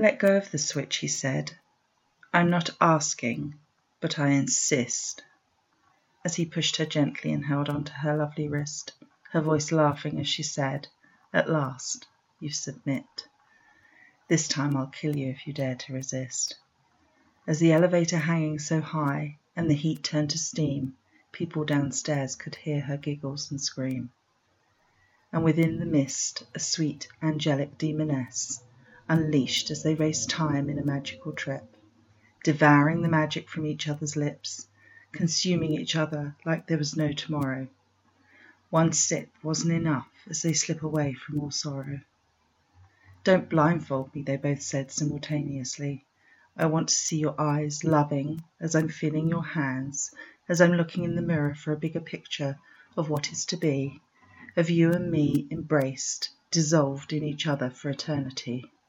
Let go of the switch, he said. I'm not asking, but I insist. As he pushed her gently and held onto her lovely wrist, her voice laughing as she said, At last, you submit. This time I'll kill you if you dare to resist. As the elevator hanging so high and the heat turned to steam, people downstairs could hear her giggles and scream. And within the mist, a sweet, angelic demoness unleashed as they raced time in a magical trip, devouring the magic from each other's lips, consuming each other like there was no tomorrow. One sip wasn't enough as they slip away from all sorrow. Don't blindfold me, they both said simultaneously. I want to see your eyes loving as I'm feeling your hands, as I'm looking in the mirror for a bigger picture of what is to be, of you and me embraced, dissolved in each other for eternity.